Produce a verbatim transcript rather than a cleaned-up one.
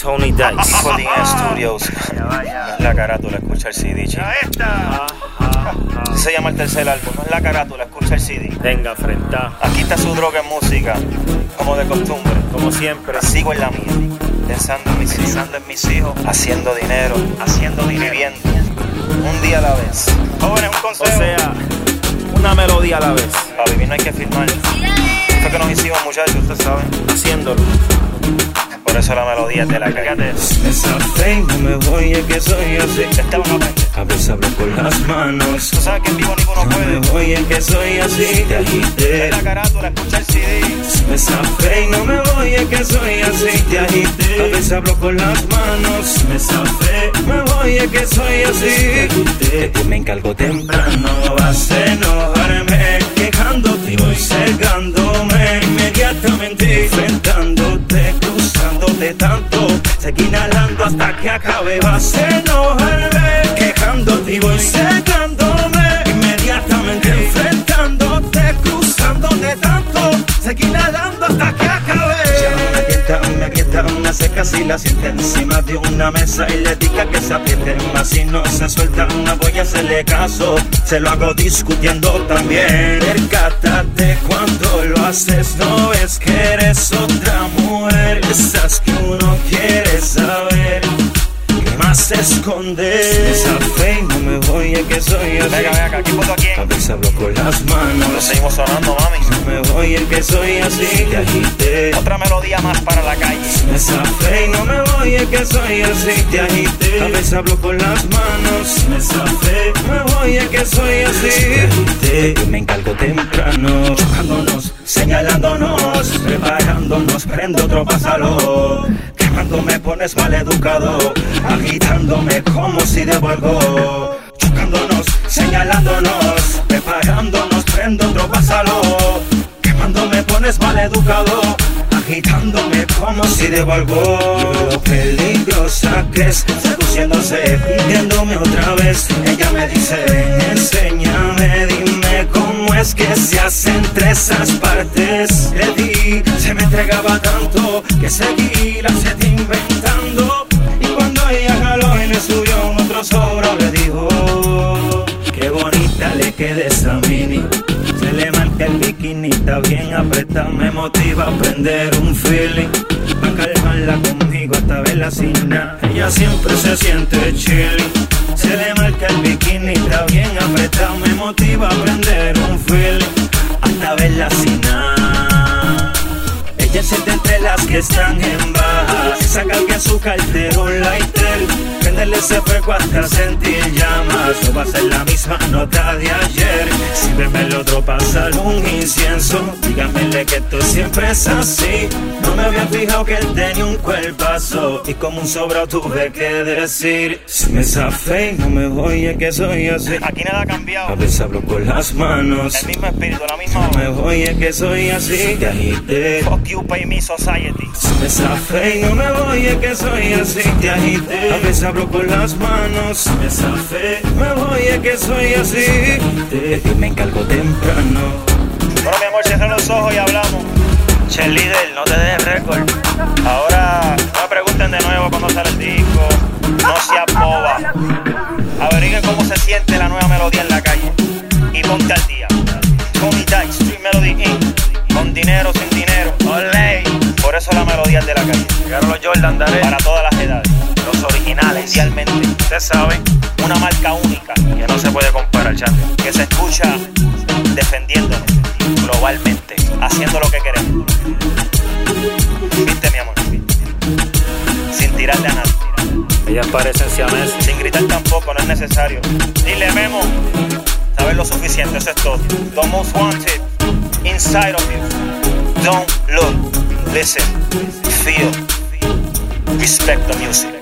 Tony Dice. Coding Studios. No es la carátula, escucha el C D, chico. Ese se llama el tercer álbum, no es la carátula, escucha el C D. Venga, afrenta. Aquí está su droga en música, como de costumbre. Como siempre. Sigo en la mía, pensando en mis hijos, pensando en mis hijos, haciendo dinero, haciendo dinero, viviendo un día a la vez. Jóvenes, un consejo. O sea, una melodía a la vez. Para vivir no hay que firmar. Fue que nos hicimos, muchachos, ustedes saben. Haciéndolo. Por eso la melodía te la cagué. Esa fe no me voy, es que soy así. Este vamos a aprender. A veces hablo con las manos. Tú sabes que en vivo ninguno No puede. me voy, es que soy así. Te agité. Es la carátula, escucha el C D. Esa fe no me voy, es que soy así. Te agité. A veces hablo con las manos. Esa fe me voy, es que soy así. Te agité. Me encargo temprano. Vas a enojarme. Quejándote y voy cegándome. Inmediatamente enfrentándote, cruzándote tanto. Seguí inhalando hasta que acabe. Vas a enojarme. Quejándote y voy secándome. Inmediatamente enfrentándote, cruzándote tanto. Seguí nadando hasta que acabe. Ya me aprieta, me aprieta, me hace casi la siente encima de una mesa y le diga que se apriete más. Si no se suelta, no voy a hacerle caso. Se lo hago discutiendo también. Percátate cuando lo haces, no es que eres otra mujer. Esas que uno quiere saber. Más escondes esa fe, no me voy, es que soy así. Venga, venga, aquí foto aquí. A veces hablo con las manos. Lo seguimos sonando, mami. No me voy, es que soy así. Te agité. Otra melodía más para la calle. Esa fe, no me voy, es que soy así. Te agité. A veces hablo con las manos. Esa fe, me voy, es que soy así. Te agité. Me encargo temprano. Chocándonos, señalándonos, preparándonos, prendo otro pásalo. Cuando me pones mal educado, agitándome como si debo algo. Chocándonos, señalándonos, preparándonos, prendo otro pásalo. Cuando me pones mal educado, agitándome como si debo algo. Lo peligrosa que es, seduciéndose, pidiéndome otra vez. Ella me dice, enséñame, dime cómo es que se hace entre esas partes. Le di, se me entregaba tanto que seguí la sed inventando. Y cuando ella jaló en el suyo un otro sobro, le dijo, qué bonita le queda esa mini. Se le marca el bikini, está bien apretado. Me motiva a prender un feeling, pa' calmarla conmigo hasta verla sin nada. Ella siempre se siente chilling. Se le marca el bikini, está bien apretado. Me motiva a prender un feeling, hasta verla sin nada. Ella siente entre las que están en baja. Saca que su cartero un lighter, prenderle ese fuego hasta sentir llamas. No va a ser la misma nota de ayer. Si bebe el otro, pásale un incienso. Dígamele que esto siempre es así. No me había fijado que él tenía un cuerpazo. Y como un sobrado tuve que decir, si me zafé, no me voy, es que soy así. Aquí nada ha cambiado. A veces hablo con las manos. El mismo espíritu, la misma No me voy, es que soy así. Te agité. Fuck you, pay me society. Si me zafé, no me voy, es que soy así. Te agité. A veces hablo con las manos. Si me zafé, me voy, es que soy así. Te, y me encargo temprano. Bueno, mi amor, cierra los ojos y hablamos. Che, líder, no te dejes récord. Ahora, no me pregunten de nuevo cuando sale el disco. No seas boba. Averigüen cómo se siente la nueva melodía en la calle. Y ponte al día. Tony Dice, Street Melody incorporated. Con dinero, sin dinero. Olé. Por eso la melodía es de la calle. Llegaron los Jordan, dale. Para todas las edades. Los originales, mundialmente. Ustedes saben, una marca única que no se puede comparar, chante. Que se escucha defendiéndonos globalmente, haciendo lo que queremos. ¿Viste, mi amor? Sin tirarle a nadie. Ellas parecen siameses. Sin gritar tampoco, no es necesario. Dile, Memo, sabes lo suficiente, eso es todo. The most wanted inside of you. Don't look, listen, feel, respect the music.